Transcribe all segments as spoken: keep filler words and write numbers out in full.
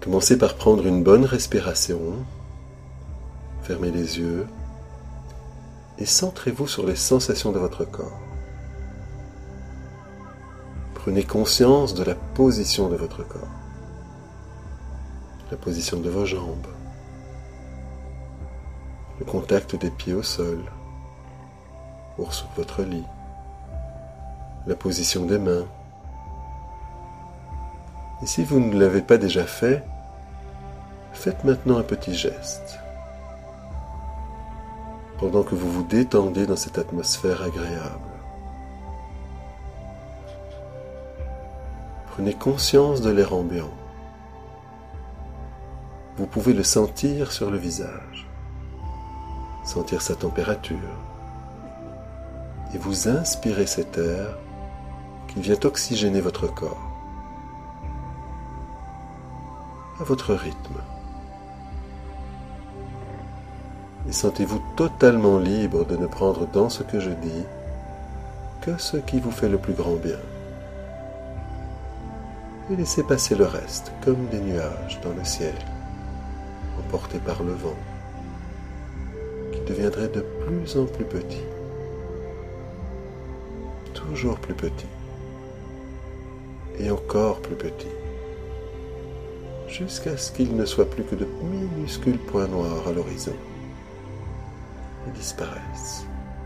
Commencez par prendre une bonne respiration, fermez les yeux et centrez-vous sur les sensations de votre corps. Prenez conscience de la position de votre corps, la position de vos jambes, le contact des pieds au sol ou sur votre lit, la position des mains. Et si vous ne l'avez pas déjà fait, faites maintenant un petit geste. Pendant que vous vous détendez dans cette atmosphère agréable. Prenez conscience de l'air ambiant. Vous pouvez le sentir sur le visage, sentir sa température, et vous inspirez cet air qui vient oxygéner votre corps, à votre rythme. Et sentez-vous totalement libre de ne prendre dans ce que je dis que ce qui vous fait le plus grand bien. Et laissez passer le reste comme des nuages dans le ciel, emportés par le vent, qui deviendraient de plus en plus petits, toujours plus petits, et encore plus petits, jusqu'à ce qu'il ne soit plus que de minuscules points noirs à l'horizon. Et disparaissent.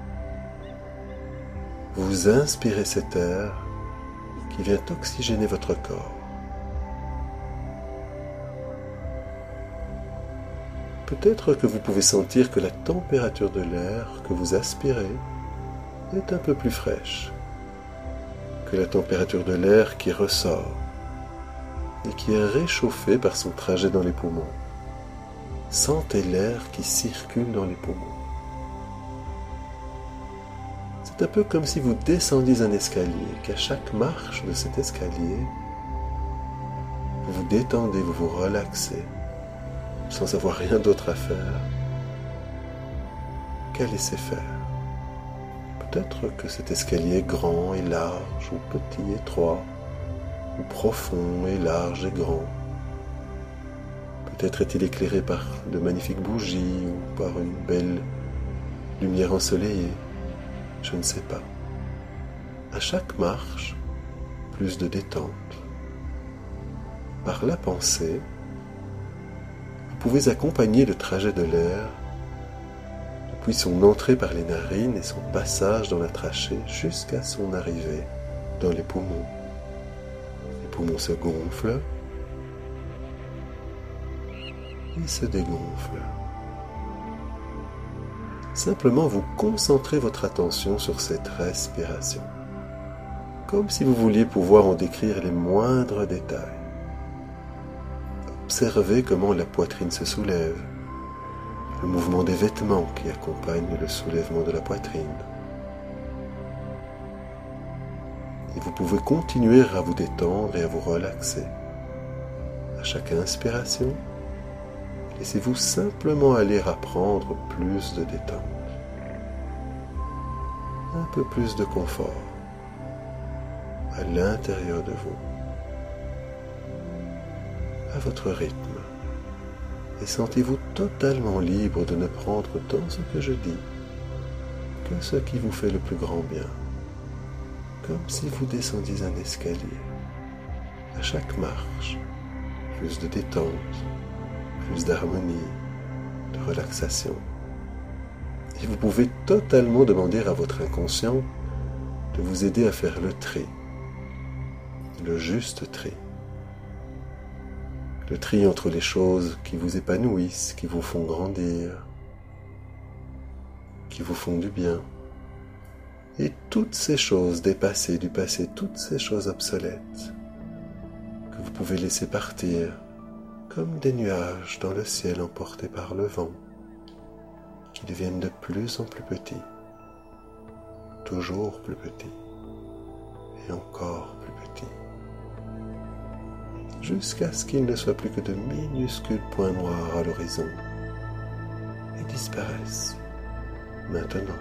Vous inspirez cet air qui vient oxygéner votre corps. Peut-être que vous pouvez sentir que la température de l'air que vous aspirez est un peu plus fraîche que la température de l'air qui ressort et qui est réchauffé par son trajet dans les poumons. Sentez l'air qui circule dans les poumons. C'est un peu comme si vous descendiez un escalier, qu'à chaque marche de cet escalier, vous vous détendez, vous vous relaxez, sans avoir rien d'autre à faire qu'à laisser faire. Peut-être que cet escalier est grand et large, ou petit et étroit, ou profond et large et grand. Peut-être est-il éclairé par de magnifiques bougies ou par une belle lumière ensoleillée. Je ne sais pas. À chaque marche, plus de détente. Par la pensée, vous pouvez accompagner le trajet de l'air depuis son entrée par les narines et son passage dans la trachée jusqu'à son arrivée dans les poumons. Les poumons se gonflent et se dégonflent. Simplement vous concentrez votre attention sur cette respiration, comme si vous vouliez pouvoir en décrire les moindres détails. Observez comment la poitrine se soulève, le mouvement des vêtements qui accompagne le soulèvement de la poitrine. Et vous pouvez continuer à vous détendre et à vous relaxer. À chaque inspiration, laissez-vous simplement aller apprendre plus de détente, un peu plus de confort à l'intérieur de vous, à votre rythme, et sentez-vous totalement libre de ne prendre dans ce que je dis que ce qui vous fait le plus grand bien, comme si vous descendiez un escalier. À chaque marche, plus de détente, plus d'harmonie, de relaxation. Et vous pouvez totalement demander à votre inconscient de vous aider à faire le tri, le juste tri. Le tri entre les choses qui vous épanouissent, qui vous font grandir, qui vous font du bien, et toutes ces choses dépassées du passé, toutes ces choses obsolètes, que vous pouvez laisser partir, comme des nuages dans le ciel emportés par le vent, qui deviennent de plus en plus petits, toujours plus petits, et encore plus petits, jusqu'à ce qu'il ne soit plus que de minuscules points noirs à l'horizon, et disparaissent maintenant.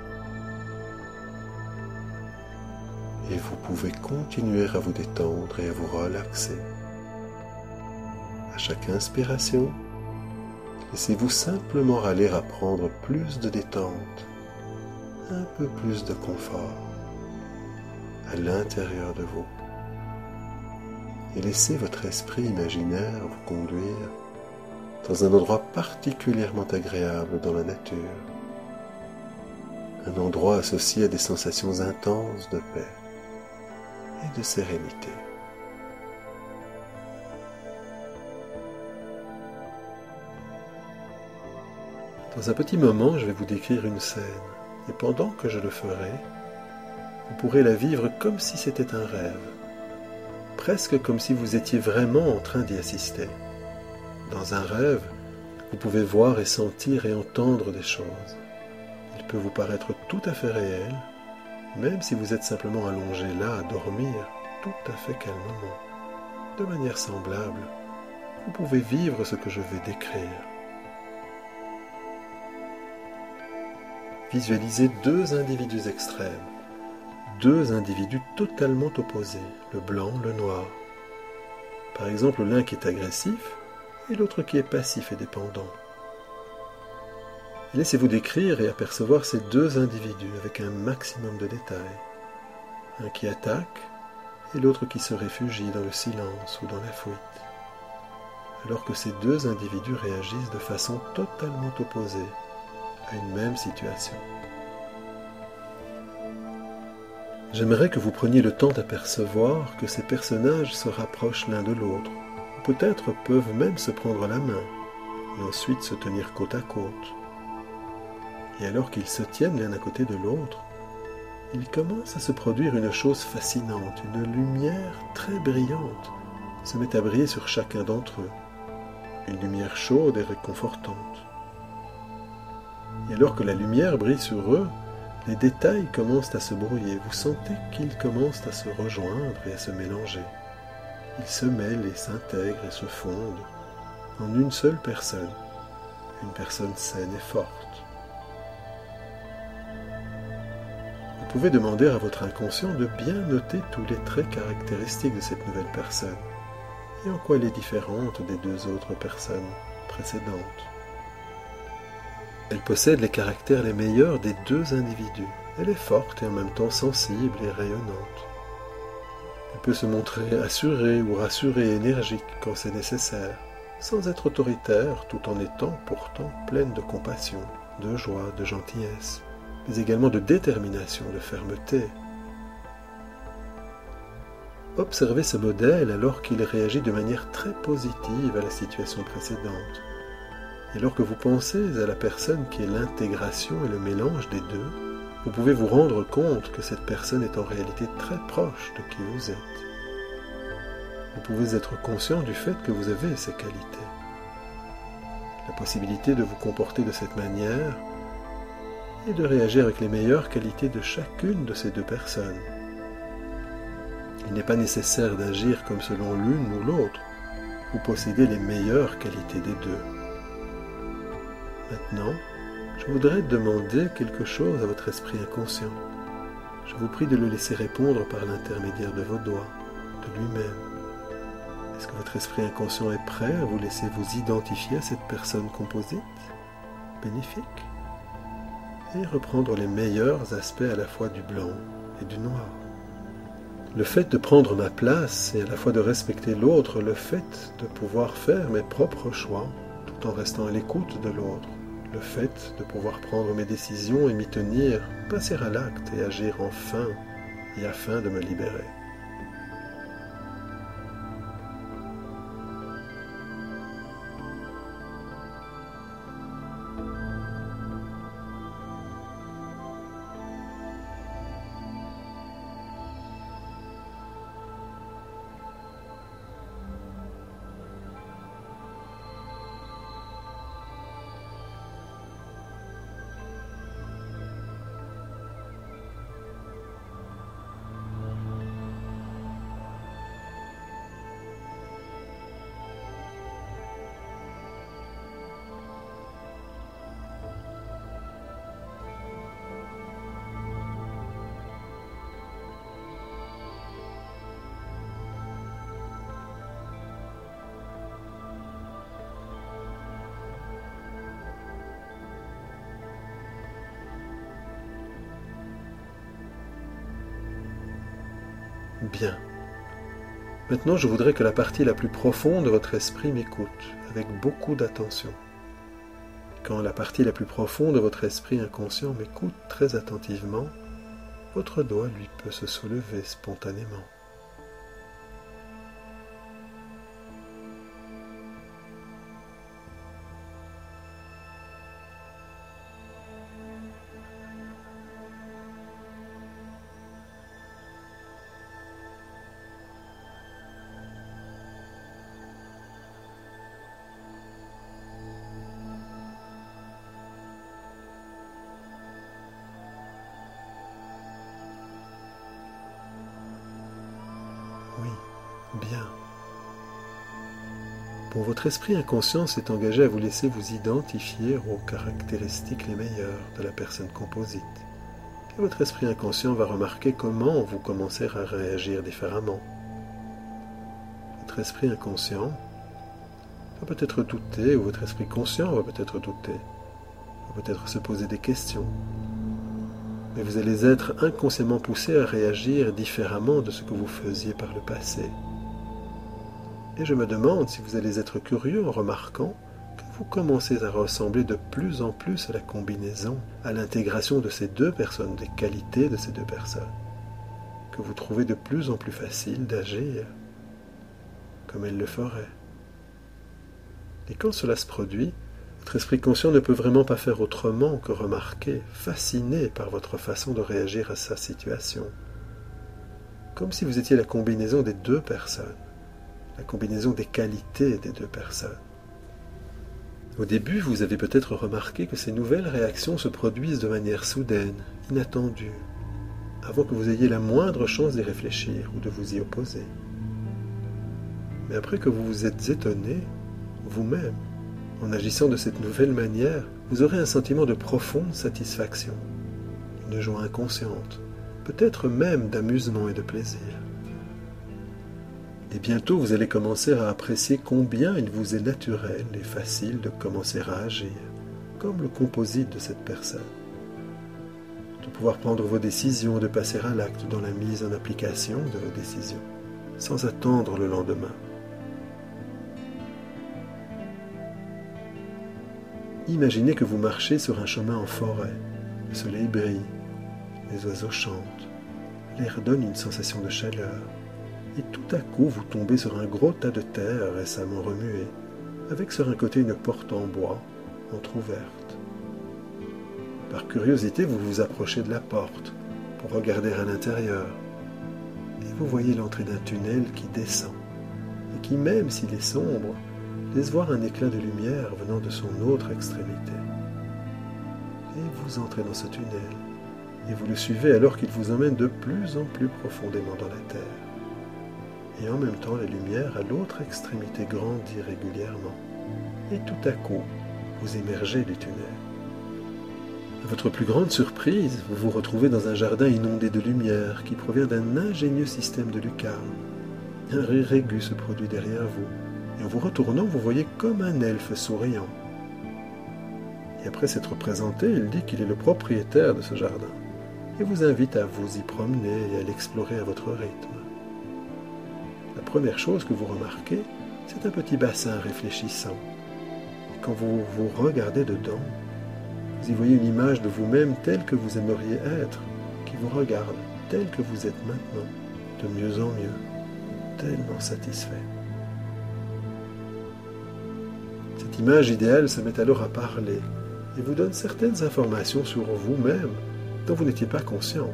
Et vous pouvez continuer à vous détendre et à vous relaxer. À chaque inspiration, laissez-vous simplement aller à prendre plus de détente, un peu plus de confort à l'intérieur de vous. Et laissez votre esprit imaginaire vous conduire dans un endroit particulièrement agréable dans la nature, un endroit associé à des sensations intenses de paix et de sérénité. Dans un petit moment, je vais vous décrire une scène, et pendant que je le ferai, vous pourrez la vivre comme si c'était un rêve, presque comme si vous étiez vraiment en train d'y assister. Dans un rêve, vous pouvez voir et sentir et entendre des choses. Il peut vous paraître tout à fait réel, même si vous êtes simplement allongé là à dormir tout à fait calmement. De manière semblable, vous pouvez vivre ce que je vais décrire. Visualisez deux individus extrêmes, deux individus totalement opposés, le blanc, le noir. Par exemple, l'un qui est agressif et l'autre qui est passif et dépendant. Laissez-vous décrire et apercevoir ces deux individus avec un maximum de détails. Un qui attaque et l'autre qui se réfugie dans le silence ou dans la fuite. Alors que ces deux individus réagissent de façon totalement opposée à une même situation. J'aimerais que vous preniez le temps d'apercevoir que ces personnages se rapprochent l'un de l'autre, ou peut-être peuvent même se prendre la main, et ensuite se tenir côte à côte. Et alors qu'ils se tiennent l'un à côté de l'autre, il commence à se produire une chose fascinante, une lumière très brillante se met à briller sur chacun d'entre eux, une lumière chaude et réconfortante. Et alors que la lumière brille sur eux, les détails commencent à se brouiller. Vous sentez qu'ils commencent à se rejoindre et à se mélanger. Ils se mêlent et s'intègrent et se fondent en une seule personne, une personne saine et forte. Vous pouvez demander à votre inconscient de bien noter tous les traits caractéristiques de cette nouvelle personne et en quoi elle est différente des deux autres personnes précédentes. Elle possède les caractères les meilleurs des deux individus. Elle est forte et en même temps sensible et rayonnante. Elle peut se montrer assurée ou rassurée et énergique quand c'est nécessaire, sans être autoritaire tout en étant pourtant pleine de compassion, de joie, de gentillesse, mais également de détermination, de fermeté. Observez ce modèle alors qu'il réagit de manière très positive à la situation précédente. Et alors que vous pensez à la personne qui est l'intégration et le mélange des deux, vous pouvez vous rendre compte que cette personne est en réalité très proche de qui vous êtes. Vous pouvez être conscient du fait que vous avez ces qualités. La possibilité de vous comporter de cette manière et de réagir avec les meilleures qualités de chacune de ces deux personnes. Il n'est pas nécessaire d'agir comme selon l'une ou l'autre. Vous possédez les meilleures qualités des deux. Maintenant, je voudrais demander quelque chose à votre esprit inconscient. Je vous prie de le laisser répondre par l'intermédiaire de vos doigts, de lui-même. Est-ce que votre esprit inconscient est prêt à vous laisser vous identifier à cette personne composite, bénéfique, et reprendre les meilleurs aspects à la fois du blanc et du noir? Le fait de prendre ma place et à la fois de respecter l'autre, le fait de pouvoir faire mes propres choix tout en restant à l'écoute de l'autre, le fait de pouvoir prendre mes décisions et m'y tenir, passer à l'acte et agir enfin et afin de me libérer. Bien. Maintenant, je voudrais que la partie la plus profonde de votre esprit m'écoute, avec beaucoup d'attention. Quand la partie la plus profonde de votre esprit inconscient m'écoute très attentivement, votre doigt, lui, peut se soulever spontanément. Oui, bien. Bon, votre esprit inconscient s'est engagé à vous laisser vous identifier aux caractéristiques les meilleures de la personne composite. Et votre esprit inconscient va remarquer comment vous commencez à réagir différemment. Votre esprit inconscient va peut-être douter, ou votre esprit conscient va peut-être douter, va peut-être se poser des questions. Mais vous allez être inconsciemment poussé à réagir différemment de ce que vous faisiez par le passé. Et je me demande si vous allez être curieux en remarquant que vous commencez à ressembler de plus en plus à la combinaison, à l'intégration de ces deux personnes, des qualités de ces deux personnes, que vous trouvez de plus en plus facile d'agir comme elles le feraient. Et quand cela se produit, votre esprit conscient ne peut vraiment pas faire autrement que remarquer, fasciné par votre façon de réagir à sa situation. Comme si vous étiez la combinaison des deux personnes, la combinaison des qualités des deux personnes. Au début, vous avez peut-être remarqué que ces nouvelles réactions se produisent de manière soudaine, inattendue, avant que vous ayez la moindre chance d'y réfléchir ou de vous y opposer. Mais après que vous vous êtes étonné, vous-même, en agissant de cette nouvelle manière, vous aurez un sentiment de profonde satisfaction, une joie inconsciente, peut-être même d'amusement et de plaisir. Et bientôt, vous allez commencer à apprécier combien il vous est naturel et facile de commencer à agir, comme le composite de cette personne. De pouvoir prendre vos décisions, de passer à l'acte dans la mise en application de vos décisions, sans attendre le lendemain. Imaginez que vous marchez sur un chemin en forêt. Le soleil brille, les oiseaux chantent, l'air donne une sensation de chaleur. Et tout à coup, vous tombez sur un gros tas de terre récemment remué, avec sur un côté une porte en bois, entr'ouverte. Par curiosité, vous vous approchez de la porte pour regarder à l'intérieur. Et vous voyez l'entrée d'un tunnel qui descend, et qui, même s'il est sombre, laisse voir un éclat de lumière venant de son autre extrémité. Et vous entrez dans ce tunnel, et vous le suivez alors qu'il vous emmène de plus en plus profondément dans la terre. Et en même temps, la lumière à l'autre extrémité grandit régulièrement. Et tout à coup, vous émergez du tunnel. À votre plus grande surprise, vous vous retrouvez dans un jardin inondé de lumière qui provient d'un ingénieux système de lucarnes. Un rire aigu se produit derrière vous. Et en vous retournant, vous voyez comme un elfe souriant. Et après s'être présenté, il dit qu'il est le propriétaire de ce jardin et vous invite à vous y promener et à l'explorer à votre rythme. La première chose que vous remarquez, c'est un petit bassin réfléchissant. Et quand vous vous regardez dedans, vous y voyez une image de vous-même telle que vous aimeriez être, qui vous regarde tel que vous êtes maintenant, de mieux en mieux, tellement satisfait. Cette image idéale se met alors à parler et vous donne certaines informations sur vous-même dont vous n'étiez pas conscient.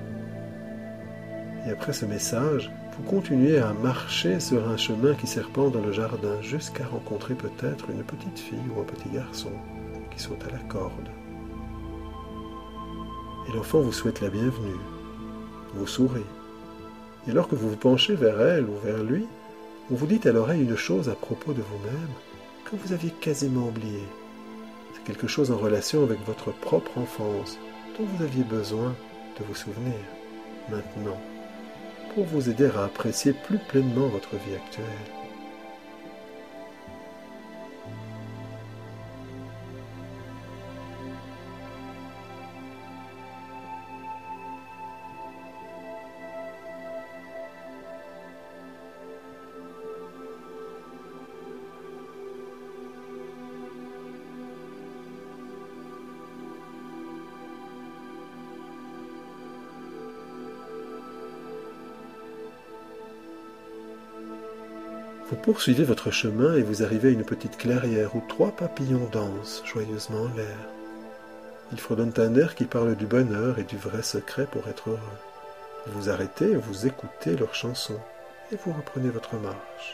Et après ce message, vous continuez à marcher sur un chemin qui serpente dans le jardin jusqu'à rencontrer peut-être une petite fille ou un petit garçon qui saute à la corde. Et l'enfant vous souhaite la bienvenue, vous sourit. Et alors que vous vous penchez vers elle ou vers lui, on vous dit à l'oreille une chose à propos de vous-même que vous aviez quasiment oublié. C'est quelque chose en relation avec votre propre enfance dont vous aviez besoin de vous souvenir maintenant pour vous aider à apprécier plus pleinement votre vie actuelle. Vous poursuivez votre chemin et vous arrivez à une petite clairière où trois papillons dansent joyeusement en l'air. Ils fredonnent un air qui parle du bonheur et du vrai secret pour être heureux. Vous vous arrêtez, vous écoutez leurs chansons et vous reprenez votre marche.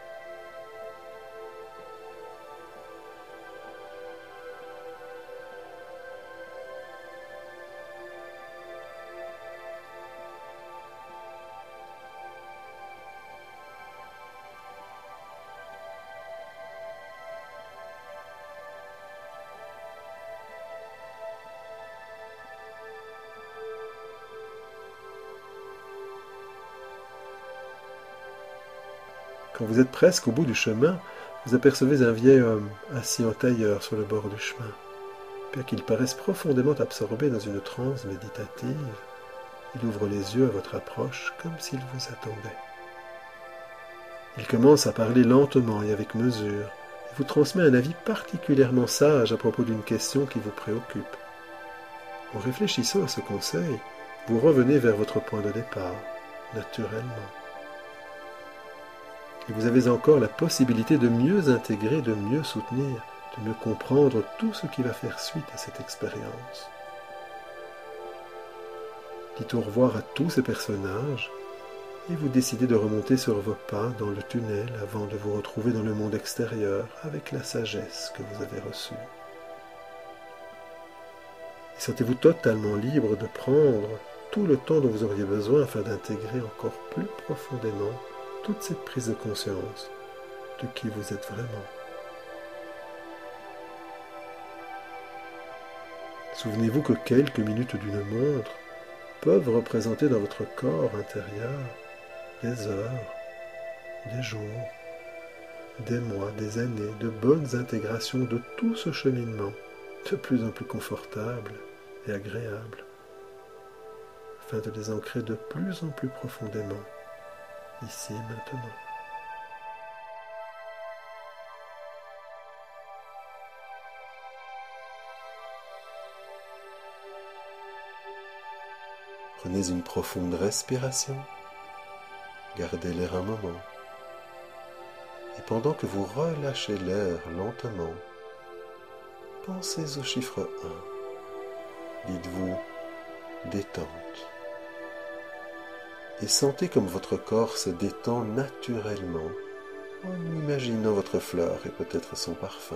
Quand vous êtes presque au bout du chemin, vous apercevez un vieil homme assis en tailleur sur le bord du chemin. Bien qu'il paraisse profondément absorbé dans une transe méditative, il ouvre les yeux à votre approche comme s'il vous attendait. Il commence à parler lentement et avec mesure et vous transmet un avis particulièrement sage à propos d'une question qui vous préoccupe. En réfléchissant à ce conseil, vous revenez vers votre point de départ, naturellement. Et vous avez encore la possibilité de mieux intégrer, de mieux soutenir, de mieux comprendre tout ce qui va faire suite à cette expérience. Dites au revoir à tous ces personnages et vous décidez de remonter sur vos pas dans le tunnel avant de vous retrouver dans le monde extérieur avec la sagesse que vous avez reçue. Et sentez-vous totalement libre de prendre tout le temps dont vous auriez besoin afin d'intégrer encore plus profondément toute cette prise de conscience de qui vous êtes vraiment. Souvenez-vous que quelques minutes d'une montre peuvent représenter dans votre corps intérieur des heures, des jours, des mois, des années de bonnes intégrations de tout ce cheminement de plus en plus confortable et agréable, afin de les ancrer de plus en plus profondément ici et maintenant. Prenez une profonde respiration, gardez l'air un moment, et pendant que vous relâchez l'air lentement, pensez au chiffre un. Dites-vous détente. Et sentez comme votre corps se détend naturellement en imaginant votre fleur et peut-être son parfum.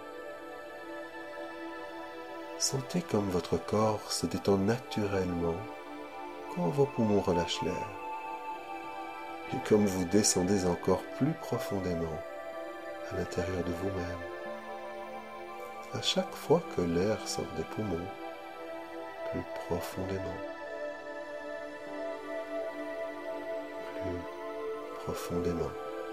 Sentez comme votre corps se détend naturellement quand vos poumons relâchent l'air. Et comme vous descendez encore plus profondément à l'intérieur de vous-même. À chaque fois que l'air sort des poumons, plus profondément. Plus profondément.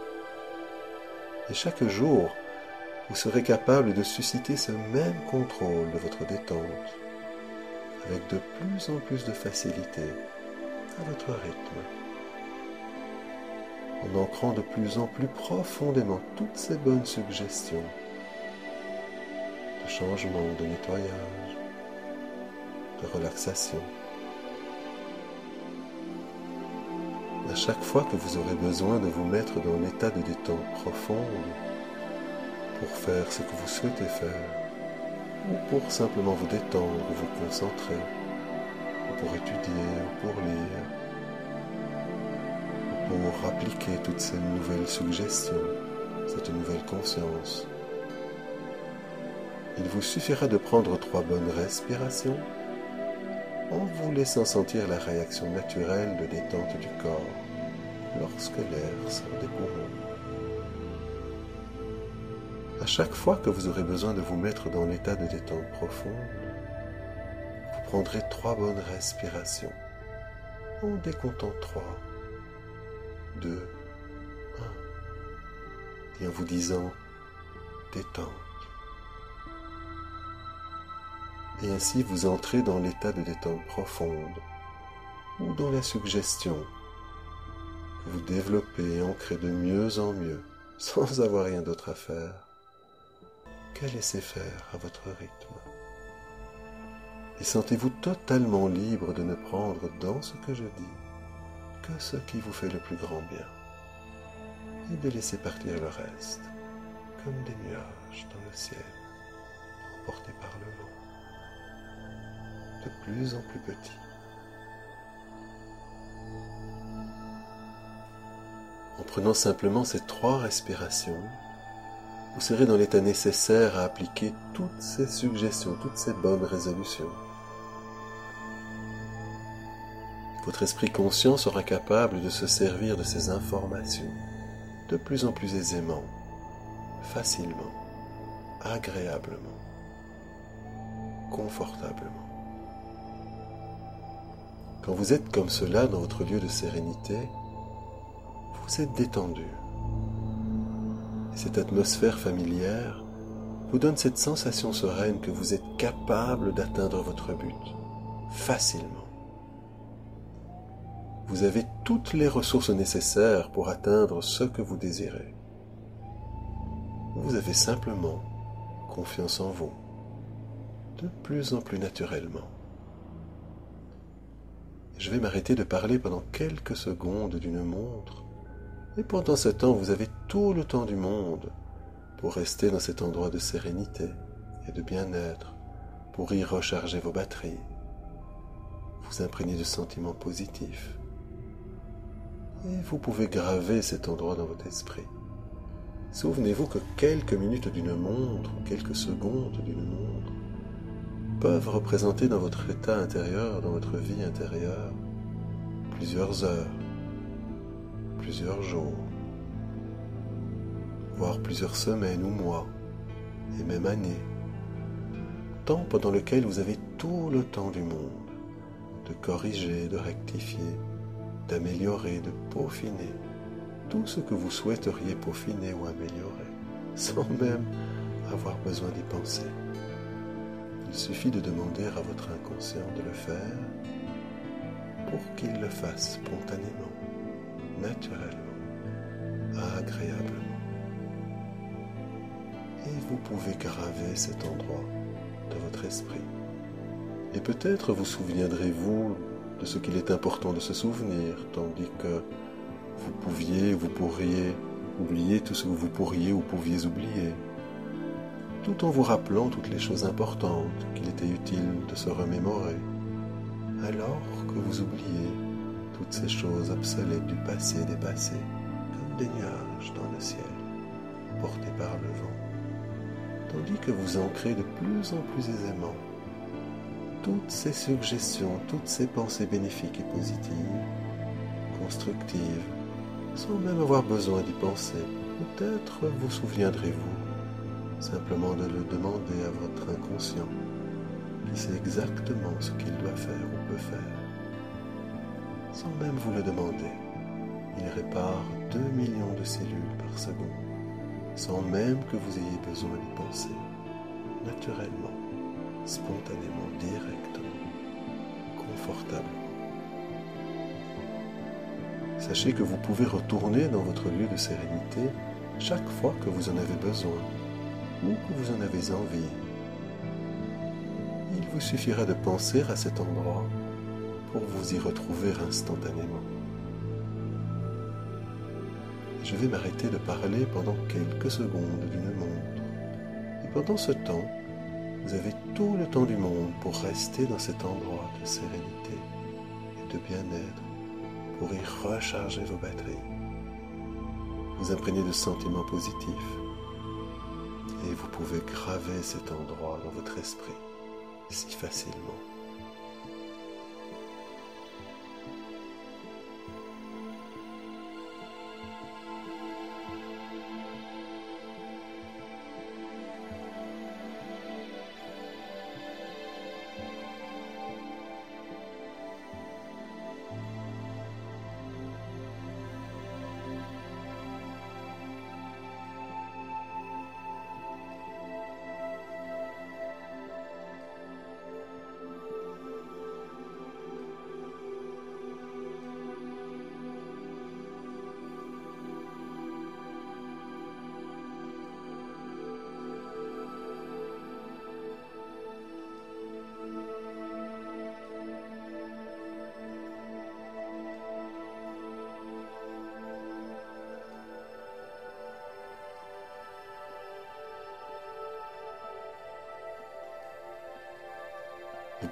Et chaque jour, vous serez capable de susciter ce même contrôle de votre détente, avec de plus en plus de facilité, à votre rythme, en ancrant de plus en plus profondément toutes ces bonnes suggestions de changement, de nettoyage, de relaxation. À chaque fois que vous aurez besoin de vous mettre dans l'état de détente profonde pour faire ce que vous souhaitez faire, ou pour simplement vous détendre, ou vous concentrer, ou pour étudier, ou pour lire, ou pour appliquer toutes ces nouvelles suggestions, cette nouvelle conscience, il vous suffira de prendre trois bonnes respirations en vous laissant sentir la réaction naturelle de détente du corps lorsque l'air sort des poumons. À chaque fois que vous aurez besoin de vous mettre dans l'état de détente profonde, vous prendrez trois bonnes respirations en décomptant trois, deux, un, et en vous disant détente. Et ainsi vous entrez dans l'état de détente profonde ou dans la suggestion que vous développez et ancrez de mieux en mieux sans avoir rien d'autre à faire qu'à laisser faire à votre rythme. Et sentez-vous totalement libre de ne prendre dans ce que je dis que ce qui vous fait le plus grand bien. et de laisser partir le reste, comme des nuages dans le ciel, emportés par le vent, de plus en plus petits. En prenant simplement ces trois respirations, vous serez dans l'état nécessaire à appliquer toutes ces suggestions, toutes ces bonnes résolutions. Votre esprit conscient sera capable de se servir de ces informations de plus en plus aisément, facilement, agréablement, confortablement. Quand vous êtes comme cela dans votre lieu de sérénité, vous êtes détendu. Et cette atmosphère familière vous donne cette sensation sereine que vous êtes capable d'atteindre votre but facilement. Vous avez toutes les ressources nécessaires pour atteindre ce que vous désirez. Vous avez simplement confiance en vous, de plus en plus naturellement. Je vais m'arrêter de parler pendant quelques secondes d'une montre, et pendant ce temps, vous avez tout le temps du monde pour rester dans cet endroit de sérénité et de bien-être, pour y recharger vos batteries, vous imprégner de sentiments positifs. Et vous pouvez graver cet endroit dans votre esprit. Souvenez-vous que quelques minutes d'une montre, ou quelques secondes d'une montre, peuvent représenter dans votre état intérieur, dans votre vie intérieure, plusieurs heures, plusieurs jours, voire plusieurs semaines ou mois, et même années, temps pendant lequel vous avez tout le temps du monde de corriger, de rectifier, d'améliorer, de peaufiner tout ce que vous souhaiteriez peaufiner ou améliorer, sans même avoir besoin d'y penser. Il suffit de demander à votre inconscient de le faire pour qu'il le fasse spontanément, naturellement, agréablement. Et vous pouvez graver cet endroit de votre esprit. Et peut-être vous souviendrez-vous de ce qu'il est important de se souvenir, tandis que vous pouviez, vous pourriez oublier tout ce que vous pourriez ou pouviez oublier, tout en vous rappelant toutes les choses importantes qu'il était utile de se remémorer, alors que vous oubliez toutes ces choses obsolètes du passé dépassé, comme des nuages dans le ciel, portés par le vent, tandis que vous ancrez de plus en plus aisément toutes ces suggestions, toutes ces pensées bénéfiques et positives, constructives, sans même avoir besoin d'y penser. Peut-être vous souviendrez-vous simplement de le demander à votre inconscient, qui sait exactement ce qu'il doit faire ou peut faire. Sans même vous le demander, il répare deux millions de cellules par seconde, sans même que vous ayez besoin d'y penser, naturellement, spontanément, directement, confortablement. Sachez que vous pouvez retourner dans votre lieu de sérénité chaque fois que vous en avez besoin ou que vous en avez envie. Il vous suffira de penser à cet endroit pour vous y retrouver instantanément. Je vais m'arrêter de parler pendant quelques secondes d'une montre. Et pendant ce temps, vous avez tout le temps du monde pour rester dans cet endroit de sérénité et de bien-être, pour y recharger vos batteries, vous imprégner de sentiments positifs, et vous pouvez graver cet endroit dans votre esprit si facilement.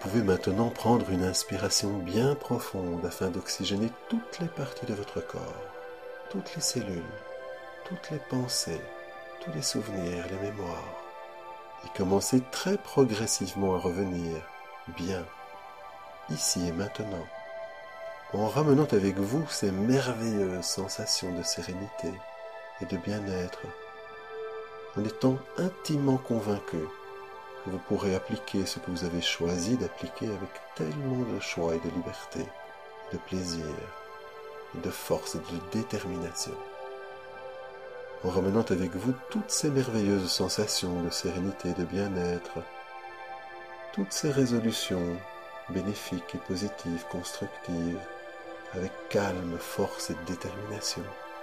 pouvez maintenant prendre une inspiration bien profonde afin d'oxygéner toutes les parties de votre corps, toutes les cellules, toutes les pensées, tous les souvenirs, les mémoires, et commencez très progressivement à revenir bien, ici et maintenant, en ramenant avec vous ces merveilleuses sensations de sérénité et de bien-être, en étant intimement convaincu que vous pourrez appliquer ce que vous avez choisi d'appliquer avec tellement de choix et de liberté, de plaisir, et de force et de détermination. En ramenant avec vous toutes ces merveilleuses sensations de sérénité et de bien-être, toutes ces résolutions bénéfiques et positives, constructives, avec calme, force et détermination.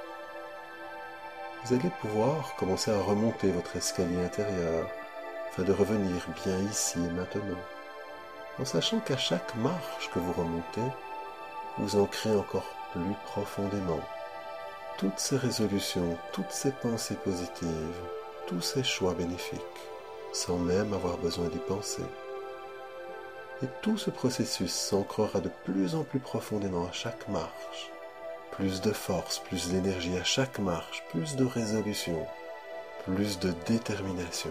Vous allez pouvoir commencer à remonter votre escalier intérieur afin de revenir bien ici et maintenant, en sachant qu'à chaque marche que vous remontez, vous ancrez encore plus profondément toutes ces résolutions, toutes ces pensées positives, tous ces choix bénéfiques, sans même avoir besoin d'y penser. Et tout ce processus s'ancrera de plus en plus profondément à chaque marche. Plus de force, plus d'énergie à chaque marche, plus de résolution, plus de détermination.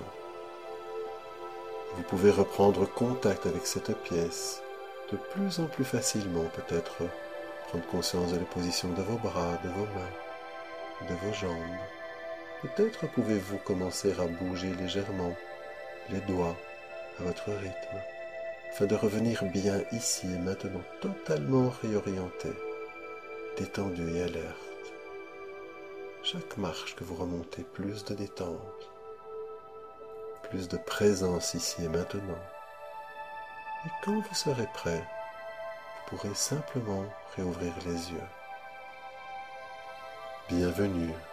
Vous pouvez reprendre contact avec cette pièce de plus en plus facilement, peut-être prendre conscience de la position de vos bras, de vos mains, de vos jambes. Peut-être pouvez-vous commencer à bouger légèrement les doigts à votre rythme, afin de revenir bien ici et maintenant, totalement réorienté, détendu et alerte. Chaque marche que vous remontez, plus de détente, plus de présence ici et maintenant. Et quand vous serez prêt, vous pourrez simplement réouvrir les yeux. Bienvenue